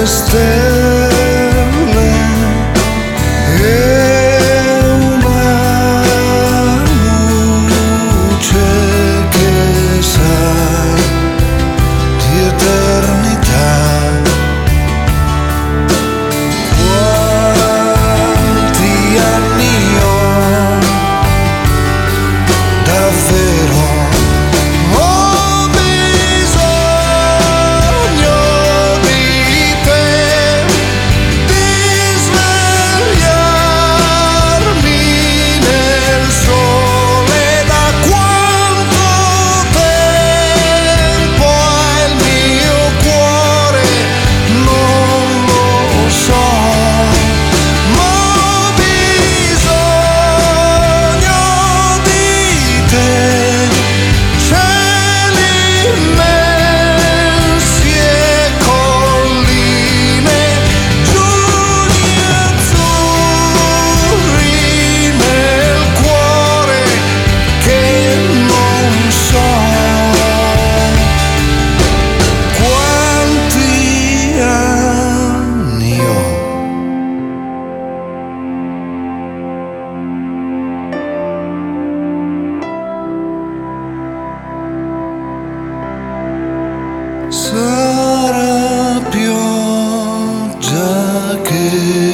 stelle e una luce che sa di eternità. Quanti anni ho davvero? Ho bisogno di te, di svegliarmi nel sole. Da quanto tempo è il mio cuore? Non lo so, ma ho bisogno di te. Cieli immensi e colline, giugni azzurri nel cuore che non so quanti anni ho. Sarà pioggia che